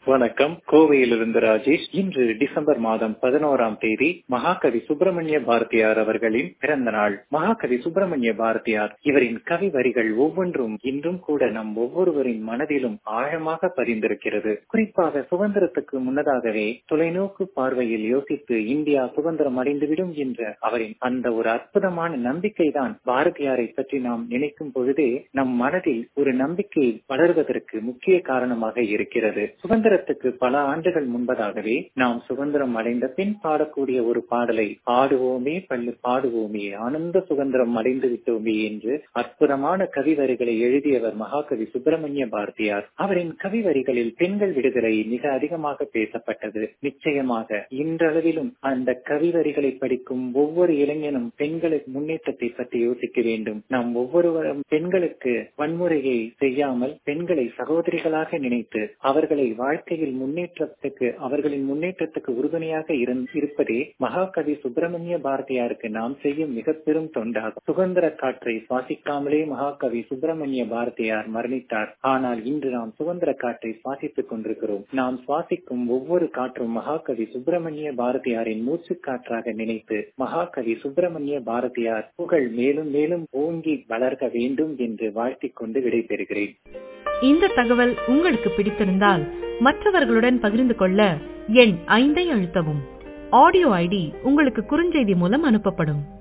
வணக்கம். கோவையிலிருந்து ராஜேஷ். இன்று டிசம்பர் மாதம் 11ஆம் தேதி மகாகவி சுப்பிரமணிய பாரதியார் அவர்களின் பிறந்த நாள். மகாகவி சுப்பிரமணிய பாரதியார் இவரின் கவி வரிகள் ஒவ்வொன்றும் இன்றும் கூட நம் ஒவ்வொருவரின் மனதிலும் ஆழமாக பதிந்திருக்கிறது. குறிப்பாக சுதந்திரத்துக்கு முன்னதாகவே தொலைநோக்கு பார்வையில் யோசித்து இந்தியா சுதந்திரம் அடைந்துவிடும் என்ற அவரின் அந்த ஒரு அற்புதமான நம்பிக்கை தான் பாரதியாரை பற்றி நாம் நினைக்கும் பொழுதே நம் மனதில் ஒரு நம்பிக்கை வளர்வதற்கு முக்கிய காரணமாக இருக்கிறது. சுதந்திரத்துக்கு பல ஆண்டுகள் முன்பதாகவே நாம் சுதந்திரம் அடைந்த பின் பாடக்கூடிய ஒரு பாடலை பாடுவோமே பள்ளி பாடுவோமே ஆனந்த சுதந்திரம் அடைந்து விட்டோமே என்று அற்புதமான கவிவரிகளை எழுதியவர் மகாகவி சுப்பிரமணிய பாரதியார். அவரின் கவிவரிகளில் பெண்கள் விடுதலை மிக அதிகமாக பேசப்பட்டது. நிச்சயமாக இன்றளவிலும் அந்த கவிவரிகளை படிக்கும் ஒவ்வொரு இளைஞனும் பெண்களுக்கு முன்னேற்றத்தை பற்றி யோசிக்க வேண்டும். நாம் ஒவ்வொருவரும் பெண்களுக்கு வன்முறையை செய்யாமல் பெண்களை சகோதரிகளாக நினைத்து அவர்களை வாழ்க்கையில் அவர்களின் முன்னேற்றத்துக்கு உறுதுணையாக இருப்பதே மகாகவி சுப்பிரமணிய பாரதியாருக்கு நாம் செய்யும் மிக பெரும் தொண்டாகும். சுதந்திர காற்றை சுவாசிக்காமலே மகாகவி சுப்பிரமணிய பாரதியார் மரணித்தார். ஆனால் இன்று நாம் சுதந்திர காற்றை சுவாசித்துக் கொண்டிருக்கிறோம். நாம் சுவாசிக்கும் ஒவ்வொரு காற்றும் மகாகவி சுப்பிரமணிய பாரதியாரின் மூச்சு காற்றாக நினைத்து மகாகவி சுப்பிரமணிய பாரதியார் புகழ் மேலும் மேலும் ஓங்கி வளர்க வேண்டும் என்று வாழ்த்திக் கொண்டு விடைபெறுகிறேன். இந்த தகவல் உங்களுக்கு பிடித்திருந்தால் மற்றவர்களுடன் பகிர்ந்து கொள்ள எண் 5 அழுத்தவும். ஆடியோ ஐடி உங்களுக்கு குறுஞ்செய்தி மூலம் அனுப்பப்படும்.